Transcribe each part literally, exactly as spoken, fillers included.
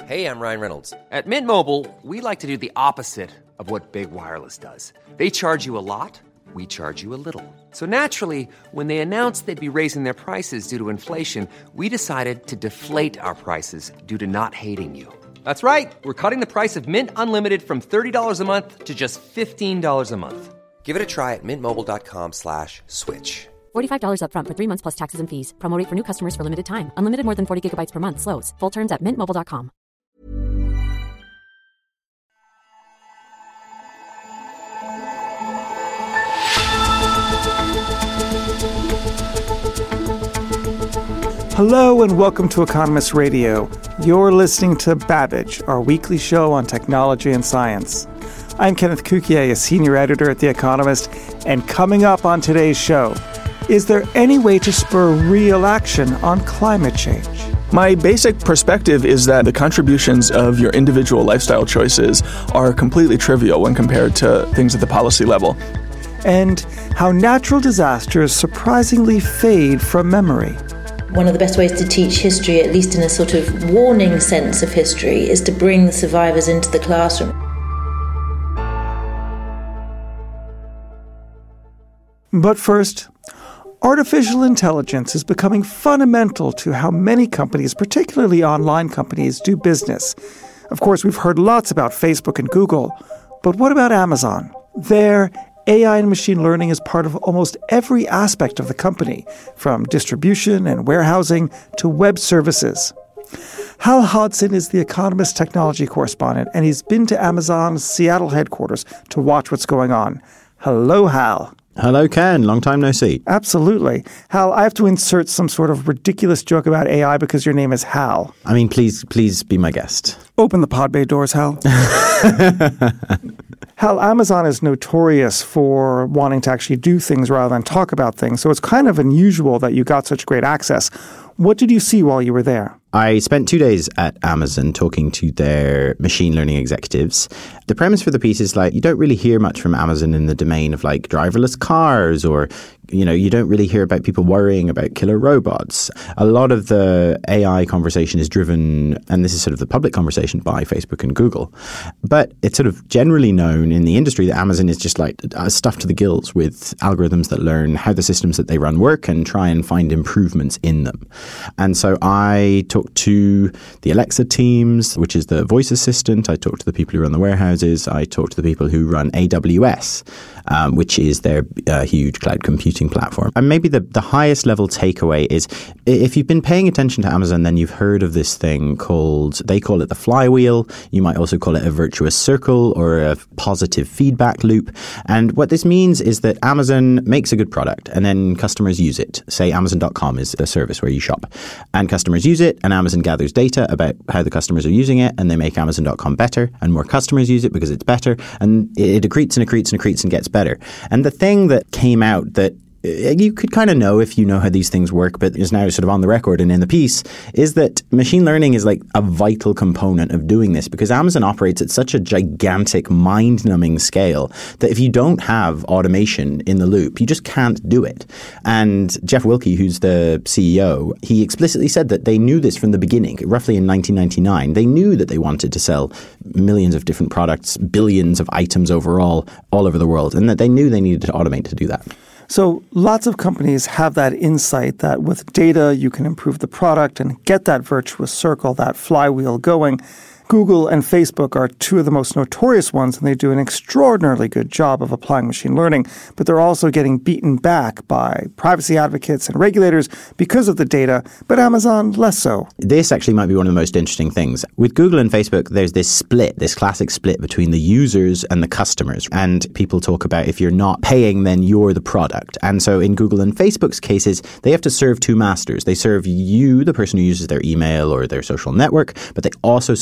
Hey, I'm Ryan Reynolds. At Mint Mobile, we like to do the opposite of what Big Wireless does. They charge you a lot, we charge you a little. So naturally, when they announced they'd be raising their prices due to inflation, we decided to deflate our prices due to not hating you. That's right. We're cutting the price of Mint Unlimited from thirty dollars a month to just fifteen dollars a month. Give it a try at mintmobile.com slash switch. forty-five dollars up front for three months plus taxes and fees. Promo rate for new customers for limited time. Unlimited more than forty gigabytes per month. Slows full terms at mint mobile dot com. Hello and welcome to Economist Radio. You're listening to Babbage, our weekly show on technology and science. I'm Kenneth Cukier, a senior editor at The Economist, and coming up on today's show, is there any way to spur real action on climate change? My basic perspective is that the contributions of your individual lifestyle choices are completely trivial when compared to things at the policy level. And how natural disasters surprisingly fade from memory. One of the best ways to teach history, at least in a sort of warning sense of history, is to bring the survivors into the classroom. But first, artificial intelligence is becoming fundamental to how many companies, particularly online companies, do business. Of course, we've heard lots about Facebook and Google, but what about Amazon? There, A I and machine learning is part of almost every aspect of the company, from distribution and warehousing to web services. Hal Hodson is the Economist technology correspondent, and he's been to Amazon's Seattle headquarters to watch what's going on. Hello, Hal. Hello, Ken. Long time no see. Absolutely. Hal, I have to insert some sort of ridiculous joke about A I because your name is Hal. I mean, please, please be my guest. Open the pod bay doors, Hal. Hal, Amazon is notorious for wanting to actually do things rather than talk about things, so it's kind of unusual that you got such great access. What did you see while you were there? I spent two days at Amazon talking to their machine learning executives. The premise for the piece is like you don't really hear much from Amazon in the domain of like driverless cars or, you know, you don't really hear about people worrying about killer robots. A lot of the A I conversation is driven, and this is sort of the public conversation, by Facebook and Google. But it's sort of generally known in the industry that Amazon is just like uh, stuffed to the gills with algorithms that learn how the systems that they run work and try and find improvements in them. And so I talked to the Alexa teams, which is the voice assistant. I talked to the people who run the warehouses. I talked to the people who run A W S, um, which is their uh, huge cloud computing platform. And maybe the, the highest level takeaway is if you've been paying attention to Amazon, then you've heard of this thing called, they call it the flywheel. You might also call it a virtuous circle or a positive feedback loop. And what this means is that Amazon makes a good product and then customers use it. Say Amazon dot com is a service where you shop. And customers use it, and Amazon gathers data about how the customers are using it, and they make Amazon dot com better, and more customers use it because it's better, and it accretes and accretes and accretes and gets better. And the thing that came out that you could kind of know if you know how these things work, but is now sort of on the record and in the piece, is that machine learning is like a vital component of doing this because Amazon operates at such a gigantic, mind-numbing scale that if you don't have automation in the loop, you just can't do it. And Jeff Wilke, who's the C E O, he explicitly said that they knew this from the beginning, roughly in nineteen ninety-nine. They knew that they wanted to sell millions of different products, billions of items overall, all over the world, and that they knew they needed to automate to do that. So lots of companies have that insight that with data, you can improve the product and get that virtuous circle, that flywheel going. Google and Facebook are two of the most notorious ones, and they do an extraordinarily good job of applying machine learning, but they're also getting beaten back by privacy advocates and regulators because of the data, but Amazon less so. This actually might be one of the most interesting things. With Google and Facebook, there's this split, this classic split between the users and the customers. And people talk about if you're not paying, then you're the product. And so in Google and Facebook's cases, they have to serve two masters. They serve you, the person who uses their email or their social network, but they also serve the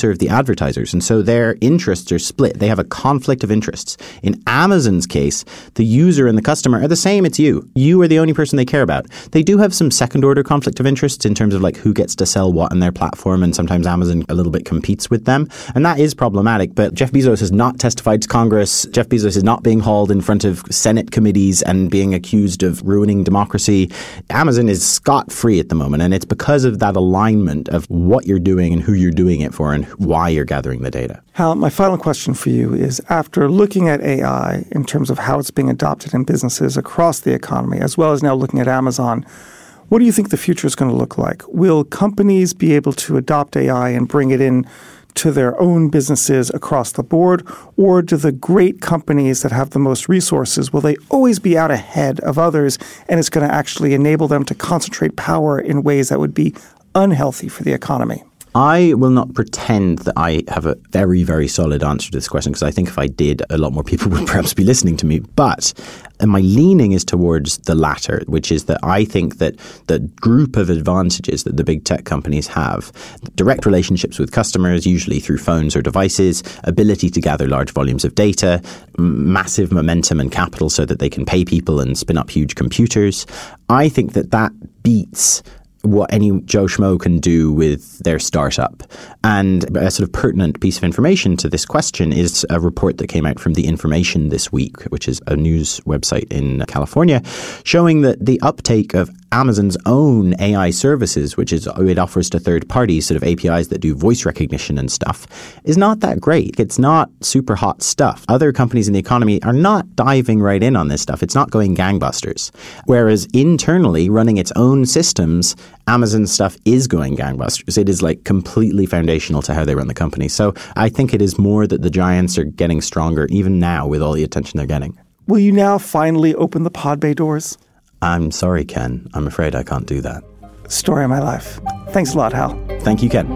advertisers. And so their interests are split. They have a conflict of interests. In Amazon's case, the user and the customer are the same. It's you. You are the only person they care about. They do have some second order conflict of interests in terms of like who gets to sell what on their platform. And sometimes Amazon a little bit competes with them. And that is problematic. But Jeff Bezos has not testified to Congress. Jeff Bezos is not being hauled in front of Senate committees and being accused of ruining democracy. Amazon is scot-free at the moment. And it's because of that alignment of what you're doing and who you're doing it for and why you're gathering the data. Hal, my final question for you is, after looking at A I in terms of how it's being adopted in businesses across the economy, as well as now looking at Amazon, what do you think the future is going to look like? Will companies be able to adopt A I and bring it in to their own businesses across the board? Or do the great companies that have the most resources, will they always be out ahead of others, and it's going to actually enable them to concentrate power in ways that would be unhealthy for the economy? I will not pretend that I have a very, very solid answer to this question, because I think if I did, a lot more people would perhaps be listening to me. But and my leaning is towards the latter, which is that I think that the group of advantages that the big tech companies have, direct relationships with customers, usually through phones or devices, ability to gather large volumes of data, massive momentum and capital so that they can pay people and spin up huge computers, I think that that beats what any Joe Schmo can do with their startup. And a sort of pertinent piece of information to this question is a report that came out from The Information this week, which is a news website in California, showing that the uptake of Amazon's own A I services, which is it offers to third parties, sort of A P Is that do voice recognition and stuff, is not that great. It's not super hot stuff. Other companies in the economy are not diving right in on this stuff. It's not going gangbusters. Whereas internally, running its own systems, Amazon stuff is going gangbusters. It is like completely foundational to how they run the company. So I think it is more that the giants are getting stronger even now with all the attention they're getting. Will you now finally open the pod bay doors? I'm sorry, Ken. I'm afraid I can't do that. Story of my life. Thanks a lot, Hal. Thank you, Ken.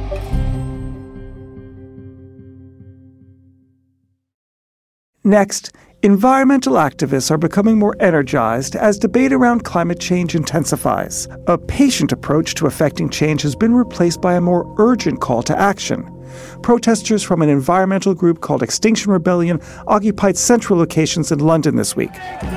Next, environmental activists are becoming more energized as debate around climate change intensifies. A patient approach to affecting change has been replaced by a more urgent call to action. Protesters from an environmental group called Extinction Rebellion occupied central locations in London this week.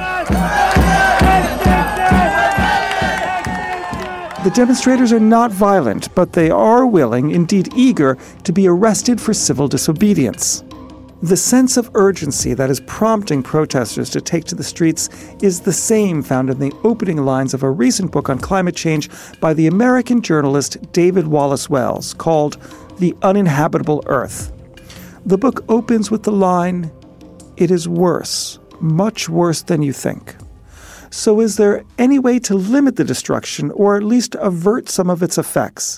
The demonstrators are not violent, but they are willing, indeed eager, to be arrested for civil disobedience. The sense of urgency that is prompting protesters to take to the streets is the same found in the opening lines of a recent book on climate change by the American journalist David Wallace Wells called The Uninhabitable Earth. The book opens with the line, "It is worse, much worse than you think." So is there any way to limit the destruction or at least avert some of its effects?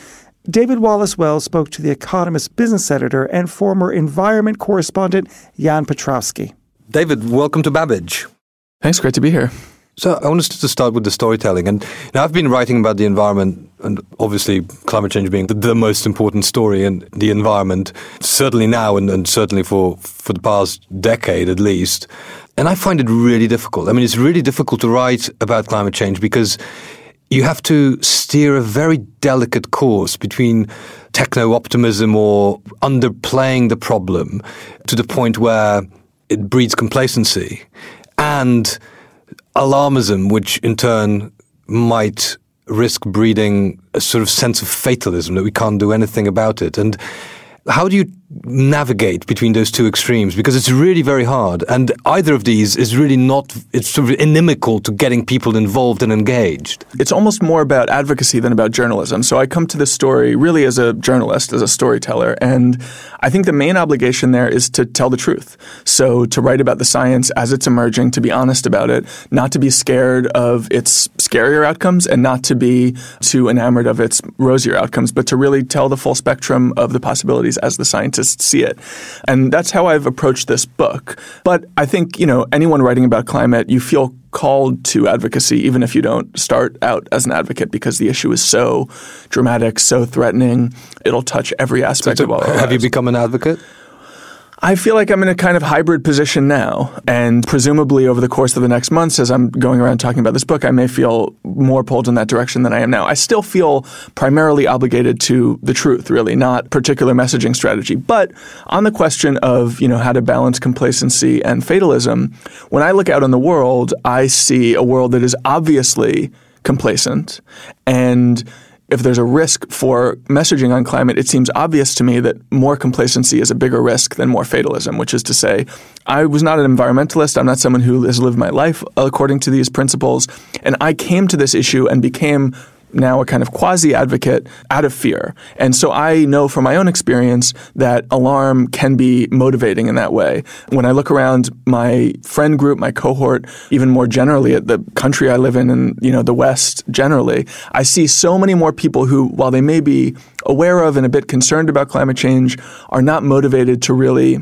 David Wallace Wells spoke to The Economist business editor and former environment correspondent Jan Petrowski. David, welcome to Babbage. Thanks, great to be here. So I wanted to start with the storytelling. And now I've been writing about the environment and obviously climate change being the, the most important story in the environment, certainly now and, and certainly for, for the past decade at least. And I find it really difficult. I mean, it's really difficult to write about climate change because you have to steer a very delicate course between techno-optimism or underplaying the problem to the point where it breeds complacency and alarmism, which in turn might risk breeding a sort of sense of fatalism that we can't do anything about it. And how do you navigate between those two extremes? Because it's really very hard. And either of these is really not, it's sort of inimical to getting people involved and engaged. It's almost more about advocacy than about journalism. So I come to this story really as a journalist, as a storyteller. And I think the main obligation there is to tell the truth. So to write about the science as it's emerging, to be honest about it, not to be scared of its scarier outcomes and not to be too enamored of its rosier outcomes, but to really tell the full spectrum of the possibilities as the scientists see it. And that's how I've approached this book. But I think, you know, anyone writing about climate, you feel called to advocacy, even if you don't start out as an advocate, because the issue is so dramatic, so threatening. It'll touch every aspect so, so of all our Have lives. you become an advocate? I feel like I'm in a kind of hybrid position now. And presumably over the course of the next months, as I'm going around talking about this book, I may feel more pulled in that direction than I am now. I still feel primarily obligated to the truth, really, not particular messaging strategy. But on the question of, you know, how to balance complacency and fatalism, when I look out on the world, I see a world that is obviously complacent. And if there's a risk for messaging on climate, it seems obvious to me that more complacency is a bigger risk than more fatalism, which is to say, I was not an environmentalist. I'm not someone who has lived my life according to these principles. And I came to this issue and became now a kind of quasi-advocate out of fear. And so I know from my own experience that alarm can be motivating in that way. When I look around my friend group, my cohort, even more generally at the country I live in and, you know, the West generally, I see so many more people who, while they may be aware of and a bit concerned about climate change, are not motivated to really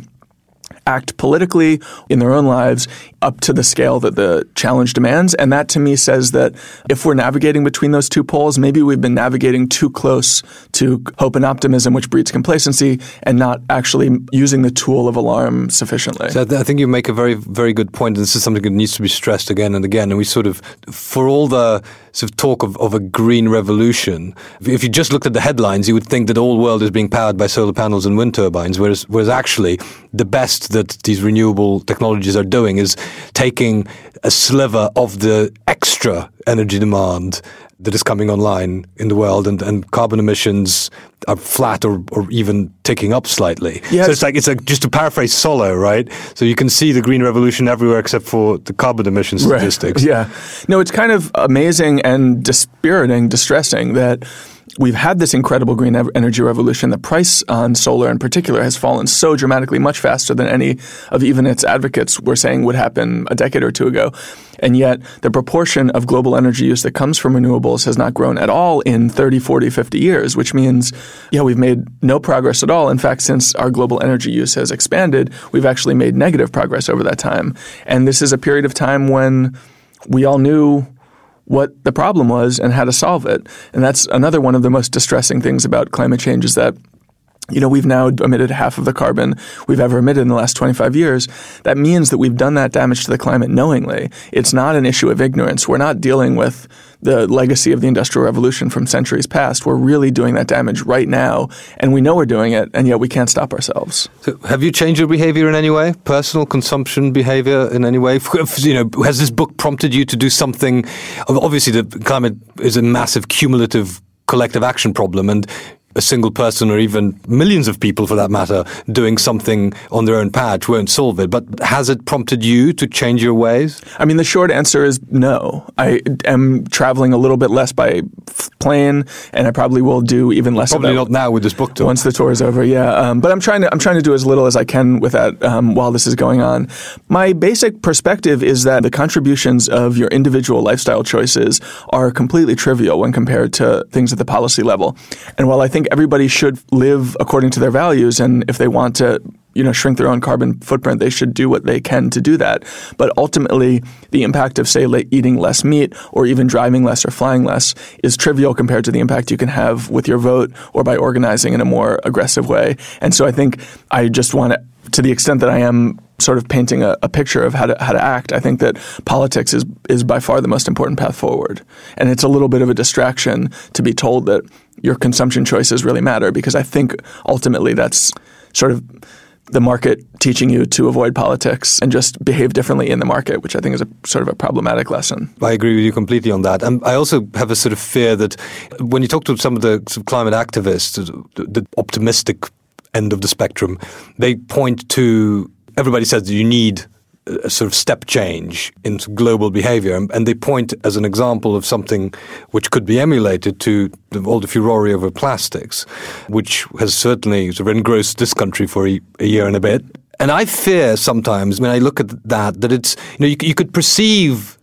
act politically in their own lives up to the scale that the challenge demands. And that to me says that if we're navigating between those two poles, maybe we've been navigating too close to hope and optimism, which breeds complacency, and not actually using the tool of alarm sufficiently. So I think you make a very, very good point. And this is something that needs to be stressed again and again. And we sort of, for all the sort of talk of, of a green revolution, if you just looked at the headlines, you would think that all world is being powered by solar panels and wind turbines, whereas, whereas actually the best that these renewable technologies are doing is taking a sliver of the extra energy demand that is coming online in the world, and, and carbon emissions are flat or, or even ticking up slightly. Yes. So it's like, it's like, just to paraphrase Solow, right? So you can see the green revolution everywhere except for the carbon emission statistics. Right. Yeah. No, it's kind of amazing and dispiriting, distressing that we've had this incredible green energy revolution. The price on solar in particular has fallen so dramatically, much faster than any of even its advocates were saying would happen a decade or two ago. And yet the proportion of global energy use that comes from renewables has not grown at all in thirty, forty, fifty years, which means, yeah, we've made no progress at all. In fact, since our global energy use has expanded, we've actually made negative progress over that time. And this is a period of time when we all knew what the problem was and how to solve it. And that's another one of the most distressing things about climate change is that, you know, we've now emitted half of the carbon we've ever emitted in the last twenty-five years. That means that we've done that damage to the climate knowingly. It's not an issue of ignorance. We're not dealing with the legacy of the Industrial Revolution from centuries past. We're really doing that damage right now, and we know we're doing it, and yet we can't stop ourselves. So have you changed your behavior in any way? Personal consumption behavior in any way? You know, has this book prompted you to do something? Obviously, the climate is a massive cumulative collective action problem, and a single person or even millions of people, for that matter, doing something on their own patch won't solve it. But has it prompted you to change your ways? I mean, the short answer is no. I am traveling a little bit less by plane, and I probably will do even less. Probably not now with this book tour. Once the tour is over, yeah. Um, but I'm trying to I'm trying to do as little as I can with that um, while this is going on. My basic perspective is that the contributions of your individual lifestyle choices are completely trivial when compared to things at the policy level. And while I think everybody should live according to their values, and if they want to, you know, shrink their own carbon footprint, they should do what they can to do that. But ultimately, the impact of, say, eating less meat or even driving less or flying less is trivial compared to the impact you can have with your vote or by organizing in a more aggressive way. And so I think I just want to, to the extent that I am sort of painting a, a picture of how to how to act, I think that politics is is by far the most important path forward. And it's a little bit of a distraction to be told that your consumption choices really matter, because I think ultimately that's sort of the market teaching you to avoid politics and just behave differently in the market, which I think is a sort of a problematic lesson. I agree with you completely on that. And I also have a sort of fear that when you talk to some of the sort of climate activists, the, the optimistic end of the spectrum, they point to, everybody says that you need a sort of step change in global behavior. And they point as an example of something which could be emulated to all the furore over plastics, which has certainly sort of engrossed this country for a, a year and a bit. And I fear sometimes when I look at that, that it's, you know, you, you could perceive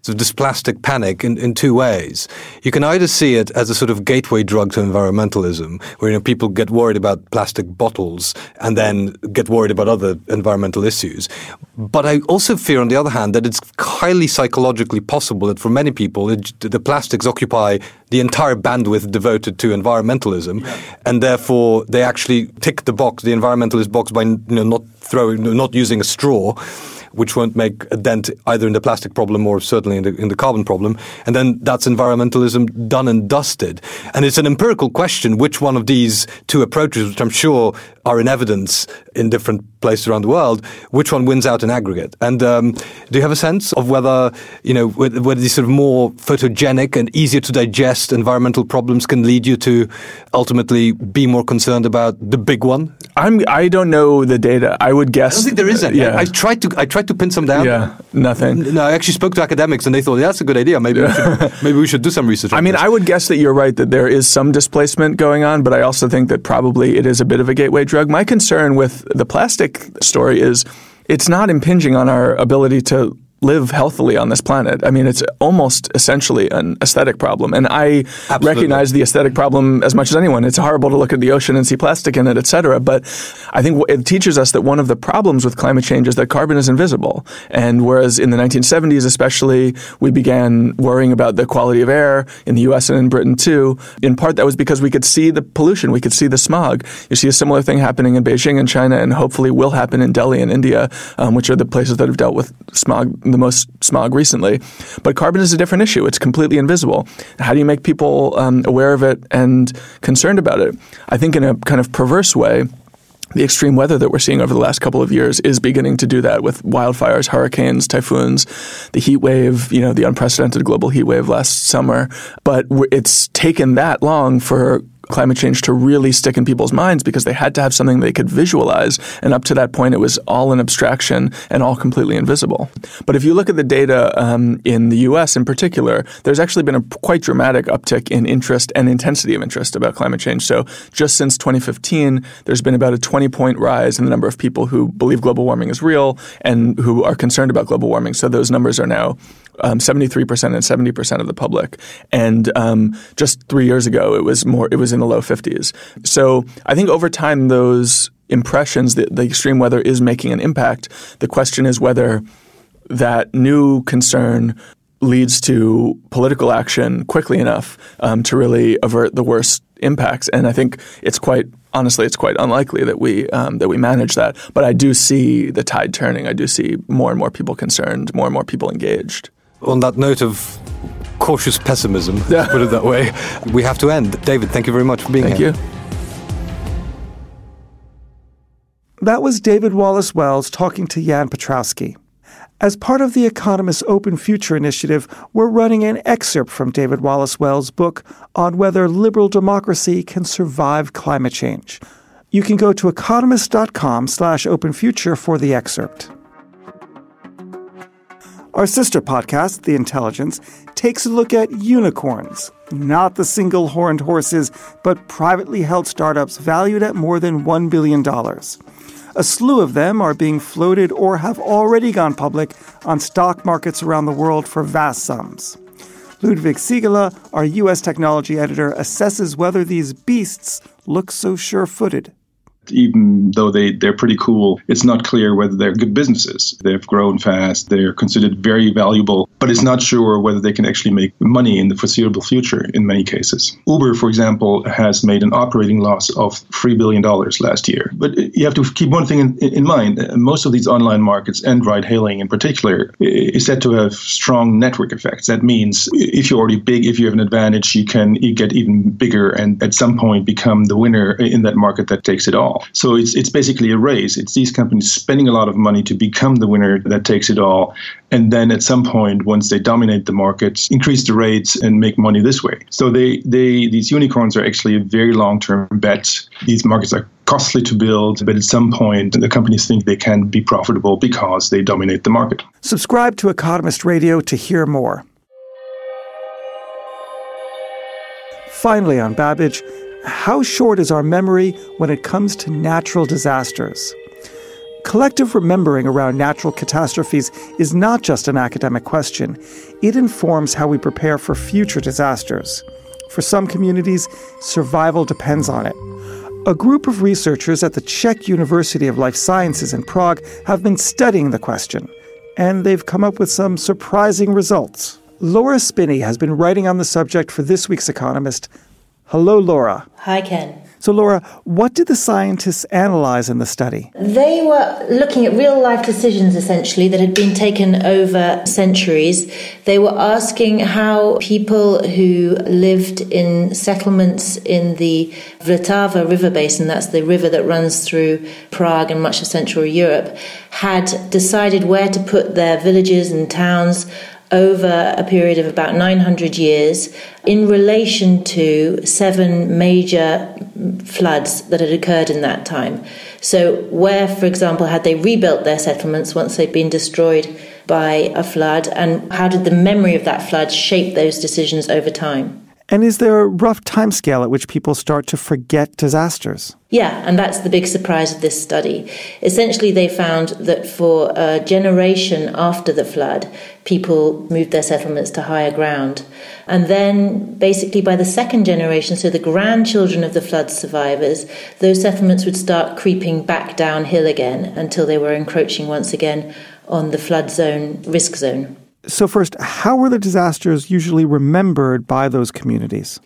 sort of this plastic panic in, in two ways. You can either see it as a sort of gateway drug to environmentalism, where you know people get worried about plastic bottles and then get worried about other environmental issues. But I also fear, on the other hand, that it's highly psychologically possible that for many people, it, the plastics occupy the entire bandwidth devoted to environmentalism, yeah. and therefore they actually tick the box, the environmentalist box, by you know, not throwing, not using a straw, which won't make a dent either in the plastic problem or certainly in the, in the carbon problem. And then that's environmentalism done and dusted. And it's an empirical question which one of these two approaches, which I'm sure are in evidence in different places around the world, which one wins out in aggregate. And um, do you have a sense of whether, you know, whether, whether these sort of more photogenic and easier to digest environmental problems can lead you to ultimately be more concerned about the big one? I'm, I don't know the data. I would guess. I don't think there is any. Uh, yeah. I, I tried to I tried to pin some down. Yeah, nothing. No, I actually spoke to academics and they thought, yeah, that's a good idea. Maybe, yeah. we, should, maybe we should do some research on I mean, this. I would guess that you're right, that there is some displacement going on, but I also think that probably it is a bit of a gateway drug. My concern with the plastic story is it's not impinging on our ability to live healthily on this planet. I mean, it's almost essentially an aesthetic problem. And I Absolutely. recognize the aesthetic problem as much as anyone. It's horrible to look at the ocean and see plastic in it, et cetera. But I think it teaches us that one of the problems with climate change is that carbon is invisible. And whereas in the nineteen seventies especially, we began worrying about the quality of air in the U S and in Britain too, in part that was because we could see the pollution, we could see the smog. You see a similar thing happening in Beijing and China, and hopefully will happen in Delhi and India, um, which are the places that have dealt with smog the most smog recently. But carbon is a different issue. It's completely invisible. How do you make people um, aware of it and concerned about it? I think in a kind of perverse way, the extreme weather that we're seeing over the last couple of years is beginning to do that with wildfires, hurricanes, typhoons, the heat wave, you know, the unprecedented global heat wave last summer. But it's taken that long for climate change to really stick in people's minds because they had to have something they could visualize. And up to that point, it was all an abstraction and all completely invisible. But if you look at the data um, in the U S in particular, there's actually been a quite dramatic uptick in interest and intensity of interest about climate change. So just since twenty fifteen, there's been about a twenty-point rise in the number of people who believe global warming is real and who are concerned about global warming. So those numbers are now Um, seventy-three percent and seventy percent of the public. And um, just three years ago, it was more. It was in the low fifties. So I think over time, those impressions that the extreme weather is making an impact. The question is whether that new concern leads to political action quickly enough um, to really avert the worst impacts. And I think it's quite honestly, it's quite unlikely that we um, that we manage that. But I do see the tide turning. I do see more and more people concerned, more and more people engaged. On that note of cautious pessimism, yeah. to put it that way, we have to end. David, thank you very much for being thank here. Thank you. That was David Wallace Wells talking to Jan Piotrowski. As part of the Economist's Open Future Initiative, we're running an excerpt from David Wallace Wells' book on whether liberal democracy can survive climate change. You can go to economist.com slash open future for the excerpt. Our sister podcast, The Intelligence, takes a look at unicorns, not the single-horned horses, but privately held startups valued at more than one billion dollars. A slew of them are being floated or have already gone public on stock markets around the world for vast sums. Ludwig Siegele, our U S technology editor, assesses whether these beasts look so sure-footed. Even though they, they're pretty cool, it's not clear whether they're good businesses. They've grown fast, they're considered very valuable, but it's not sure whether they can actually make money in the foreseeable future in many cases. Uber, for example, has made an operating loss of three billion dollars last year. But you have to keep one thing in, in mind. Most of these online markets, and ride-hailing in particular, is said to have strong network effects. That means if you're already big, if you have an advantage, you can get even bigger and at some point become the winner in that market that takes it all. So it's it's basically a race. It's these companies spending a lot of money to become the winner that takes it all. And then at some point, once they dominate the markets, increase the rates and make money this way. So they, they these unicorns are actually a very long-term bet. These markets are costly to build, but at some point, the companies think they can be profitable because they dominate the market. Subscribe to Economist Radio to hear more. Finally on Babbage, how short is our memory when it comes to natural disasters? collective remembering around natural catastrophes is not just an academic question. It informs how we prepare for future disasters. For some communities, survival depends on it. A group of researchers at the Czech University of Life Sciences in Prague have been studying the question, and they've come up with some surprising results. Laura Spinney has been writing on the subject for this week's Economist. Hello, Laura. Hi, Ken. So, Laura, what did the scientists analyze in the study? They were looking at real-life decisions, essentially, that had been taken over centuries. They were asking how people who lived in settlements in the Vltava river basin, that's the river that runs through Prague and much of Central Europe, had decided where to put their villages and towns over a period of about nine hundred years in relation to seven major floods that had occurred in that time. So where, for example, had they rebuilt their settlements once they'd been destroyed by a flood, and how did the memory of that flood shape those decisions over time? And is there a rough timescale at which people start to forget disasters? Yeah, and that's the big surprise of this study. Essentially, they found that for a generation after the flood, people moved their settlements to higher ground. And then basically by the second generation, so the grandchildren of the flood survivors, those settlements would start creeping back downhill again until they were encroaching once again on the flood zone, risk zone. So first, how were the disasters usually remembered by those communities?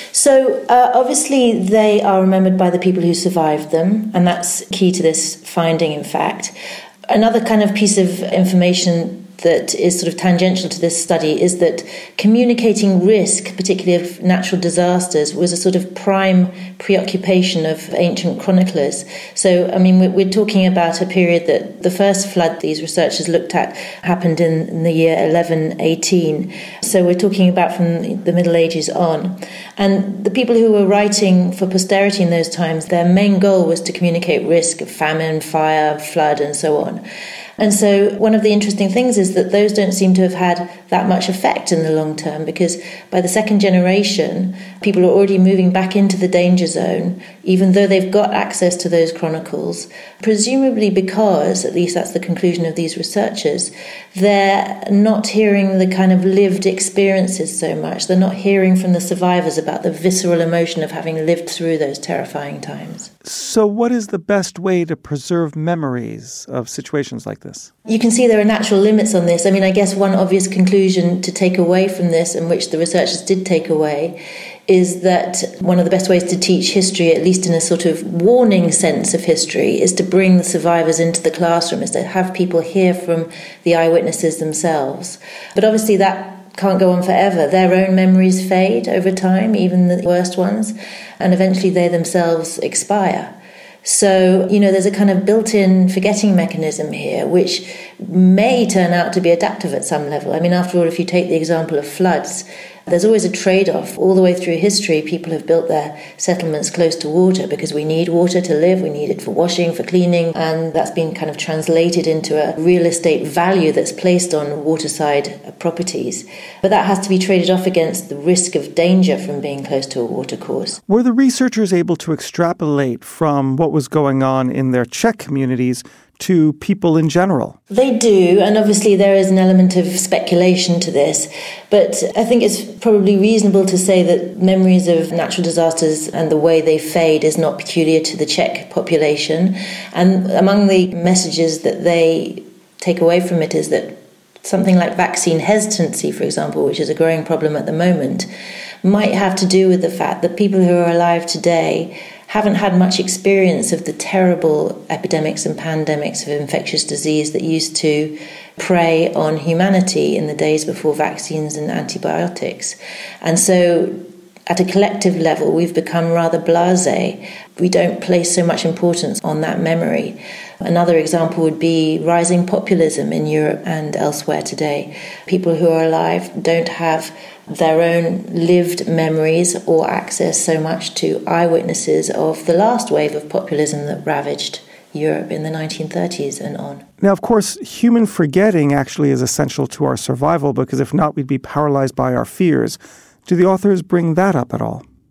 So uh, obviously they are remembered by the people who survived them, and that's key to this finding, in fact. Another kind of piece of information that is sort of tangential to this study is that communicating risk, particularly of natural disasters, was a sort of prime preoccupation of ancient chroniclers. So, I mean, we're talking about a period that the first flood these researchers looked at happened in, in the year eleven eighteen. So we're talking about from the Middle Ages on. And the people who were writing for posterity in those times, their main goal was to communicate risk of famine, fire, flood, and so on. And so one of the interesting things is that those don't seem to have had that much effect in the long term, because by the second generation, people are already moving back into the danger zone, even though they've got access to those chronicles, presumably because, at least that's the conclusion of these researchers, they're not hearing the kind of lived experiences so much. They're not hearing from the survivors about the visceral emotion of having lived through those terrifying times. So what is the best way to preserve memories of situations like this? You can see there are natural limits on this. I mean, I guess one obvious conclusion to take away from this, and which the researchers did take away, is that one of the best ways to teach history, at least in a sort of warning sense of history, is to bring the survivors into the classroom, is to have people hear from the eyewitnesses themselves. But obviously that can't go on forever. Their own memories fade over time, even the worst ones, and eventually they themselves expire. So, you know, there's a kind of built-in forgetting mechanism here, which may turn out to be adaptive at some level. I mean, after all, if you take the example of floods, there's always a trade-off. All the way through history, people have built their settlements close to water because we need water to live, we need it for washing, for cleaning, and that's been kind of translated into a real estate value that's placed on waterside properties. But that has to be traded off against the risk of danger from being close to a watercourse. Were the researchers able to extrapolate from what was going on in their Czech communities to people in general? They do, and obviously there is an element of speculation to this, but I think it's probably reasonable to say that memories of natural disasters and the way they fade is not peculiar to the Czech population. And among the messages that they take away from it is that something like vaccine hesitancy, for example, which is a growing problem at the moment, might have to do with the fact that people who are alive today haven't had much experience of the terrible epidemics and pandemics of infectious disease that used to prey on humanity in the days before vaccines and antibiotics. And so at a collective level, we've become rather blasé. We don't place so much importance on that memory. Another example would be rising populism in Europe and elsewhere today. People who are alive don't have their own lived memories or access so much to eyewitnesses of the last wave of populism that ravaged Europe in the nineteen thirties and on. Now, of course, human forgetting actually is essential to our survival, because if not, we'd be paralyzed by our fears. Do the authors bring that up at all?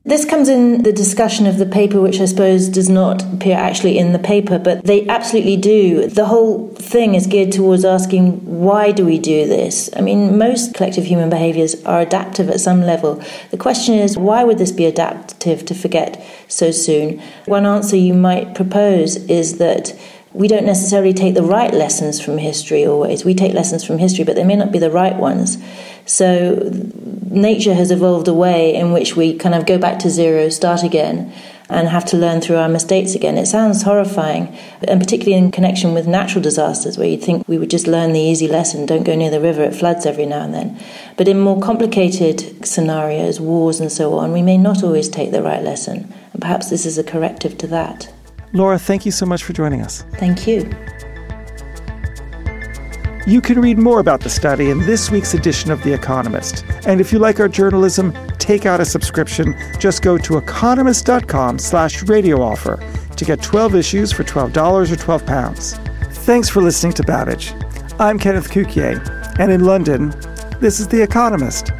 This comes in the discussion of the paper, which I suppose does not appear actually in the paper, but they absolutely do. The whole thing is geared towards asking, why do we do this? I mean, most collective human behaviours are adaptive at some level. The question is, why would this be adaptive to forget so soon? One answer you might propose is that we don't necessarily take the right lessons from history always. We take lessons from history, but they may not be the right ones. So nature has evolved a way in which we kind of go back to zero, start again, and have to learn through our mistakes again. It sounds horrifying, and particularly in connection with natural disasters, where you'd think we would just learn the easy lesson, don't go near the river, it floods every now and then. But in more complicated scenarios, wars and so on, we may not always take the right lesson. And perhaps this is a corrective to that. Laura, thank you so much for joining us. Thank you. You can read more about the study in this week's edition of The Economist. And if you like our journalism, take out a subscription. Just go to economist.com slash radio offer to get twelve issues for twelve dollars or twelve pounds. Thanks for listening to Babbage. I'm Kenneth Cukier, and in London, this is The Economist.